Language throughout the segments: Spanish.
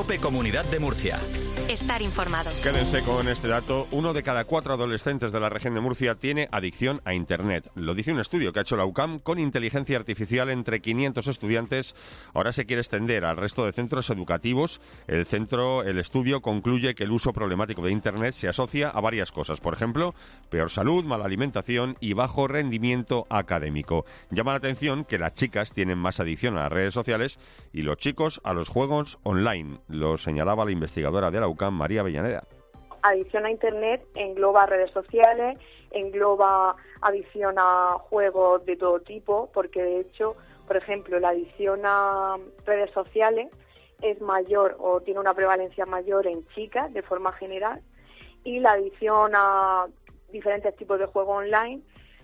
COPE Comunidad de Murcia. Estar informado. Quédense con este dato. 1 de cada 4 adolescentes de la región de Murcia tiene adicción a Internet. Lo dice un estudio que ha hecho la UCAM con inteligencia artificial entre 500 estudiantes. Ahora se quiere extender al resto de centros educativos. El estudio concluye que el uso problemático de Internet se asocia a varias cosas. Por ejemplo, peor salud, mala alimentación y bajo rendimiento académico. Llama la atención que las chicas tienen más adicción a las redes sociales y los chicos a los juegos online. Lo señalaba la investigadora de la UCAM, María Avellaneda. Adicción a Internet engloba redes sociales, engloba adicción a juegos de todo tipo, porque de hecho, por ejemplo, la adicción a redes sociales es mayor o tiene una prevalencia mayor en chicas de forma general, y la adicción a diferentes tipos de juegos online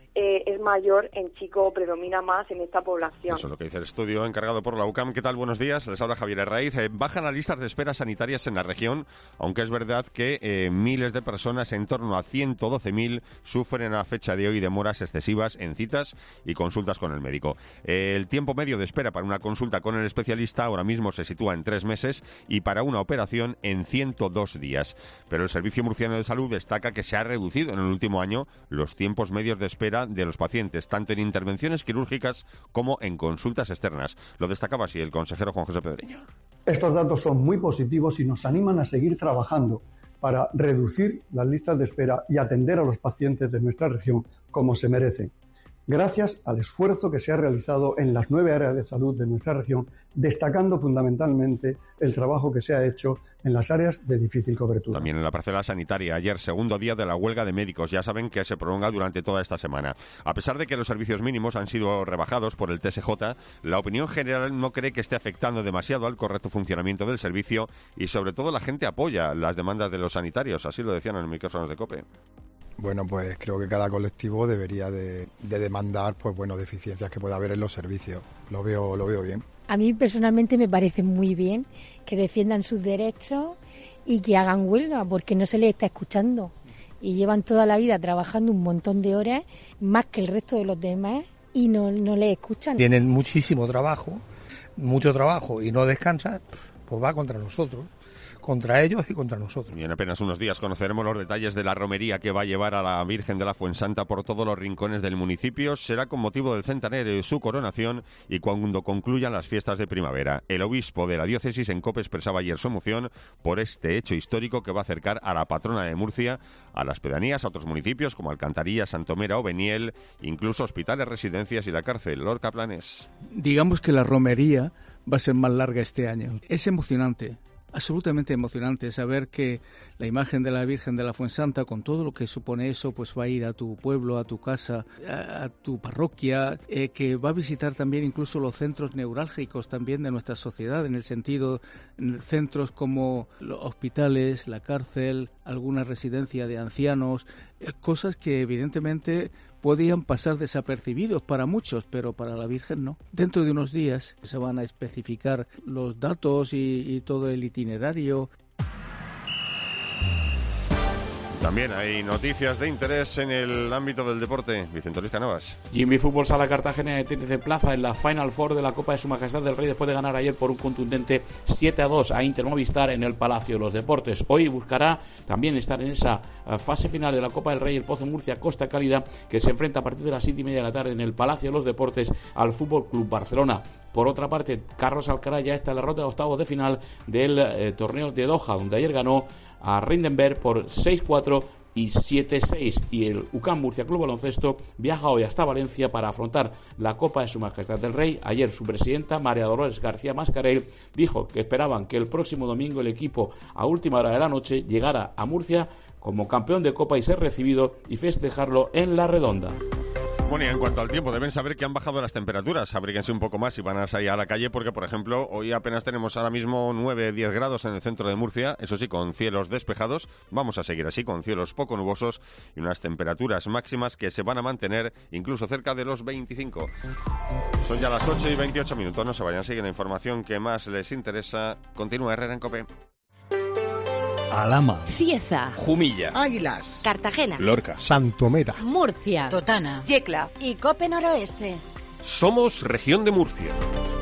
es mayor en chicos, predomina más en esta población. Eso es lo que dice el estudio encargado por la UCAM. ¿Qué tal? Buenos días. Les habla Javier Herraiz. Bajan las listas de espera sanitarias en la región, aunque es verdad que miles de personas, en torno a 112.000, sufren a fecha de hoy demoras excesivas en citas y consultas con el médico. El tiempo medio de espera para una consulta con el especialista ahora mismo se sitúa en 3 meses y para una operación en 102 días. Pero el Servicio Murciano de Salud destaca que se ha reducido en el último año los tiempos medios de espera de los pacientes, tanto en intervenciones quirúrgicas como en consultas externas. Lo destacaba así el consejero Juan José Pedreño. Estos datos son muy positivos y nos animan a seguir trabajando para reducir las listas de espera y atender a los pacientes de nuestra región como se merecen. Gracias al esfuerzo que se ha realizado en las 9 áreas de salud de nuestra región, destacando fundamentalmente el trabajo que se ha hecho en las áreas de difícil cobertura. También en la parcela sanitaria, ayer, segundo día de la huelga de médicos. Ya saben que se prolonga durante toda esta semana. A pesar de que los servicios mínimos han sido rebajados por el TSJ, la opinión general no cree que esté afectando demasiado al correcto funcionamiento del servicio y, sobre todo, la gente apoya las demandas de los sanitarios. Así lo decían en los micrófonos de COPE. Bueno, pues creo que cada colectivo debería de demandar deficiencias que pueda haber en los servicios. Lo veo bien. A mí personalmente me parece muy bien que defiendan sus derechos y que hagan huelga, porque no se les está escuchando. Y llevan toda la vida trabajando un montón de horas, más que el resto de los demás, y no les escuchan. Tienen muchísimo trabajo, mucho trabajo y no descansan, pues va contra nosotros. Contra ellos y contra nosotros. Y en apenas unos días conoceremos los detalles de la romería que va a llevar a la Virgen de la Fuensanta por todos los rincones del municipio. Será con motivo del centenario de su coronación y cuando concluyan las fiestas de primavera. El obispo de la diócesis en COPE expresaba ayer su emoción por este hecho histórico que va a acercar a la patrona de Murcia a las pedanías, a otros municipios como Alcantarilla, Santomera o Beniel, incluso hospitales, residencias y la cárcel. Lorca Planes. Digamos que la romería va a ser más larga este año. Es emocionante. Absolutamente emocionante saber que la imagen de la Virgen de la Fuensanta, con todo lo que supone eso, pues va a ir a tu pueblo, a tu casa, a tu parroquia, que va a visitar también incluso los centros neurálgicos también de nuestra sociedad, en el sentido, centros como los hospitales, la cárcel, alguna residencia de ancianos, cosas que evidentemente podían pasar desapercibidos para muchos, pero para la Virgen no. Dentro de unos días se van a especificar los datos y todo el itinerario. También hay noticias de interés en el ámbito del deporte. Vicente Luis Canovas. Jimmy Fútbol Sala Cartagena tiene plaza en la Final Four de la Copa de Su Majestad del Rey después de ganar ayer por un contundente 7-2 a Inter Movistar en el Palacio de los Deportes. Hoy buscará también estar en esa fase final de la Copa del Rey el Pozo Murcia Costa Cálida, que se enfrenta a partir de las 7:30 de la tarde en el Palacio de los Deportes al Fútbol Club Barcelona. Por otra parte, Carlos Alcaraz ya está en la ronda de octavos de final del torneo de Doha, donde ayer ganó a Rindenberg por 6-4 y 7-6, y el UCAM Murcia Club Baloncesto viaja hoy hasta Valencia para afrontar la Copa de Su Majestad del Rey. Ayer su presidenta, María Dolores García Mascarell, dijo que esperaban que el próximo domingo el equipo a última hora de la noche llegara a Murcia como campeón de Copa y ser recibido y festejarlo en La Redonda. Bueno, y en cuanto al tiempo, deben saber que han bajado las temperaturas. Abríguense un poco más y van a salir a la calle porque, por ejemplo, hoy apenas tenemos ahora mismo 9-10 grados en el centro de Murcia, eso sí, con cielos despejados. Vamos a seguir así, con cielos poco nubosos y unas temperaturas máximas que se van a mantener incluso cerca de los 25. Son ya las 8:28, no se vayan, siguen la información que más les interesa. Continúa Herrera en COPE. Alhama, Cieza, Jumilla, Águilas, Cartagena, Lorca, Santomera, Murcia, Totana, Yecla y COPE Noroeste. Somos Región de Murcia.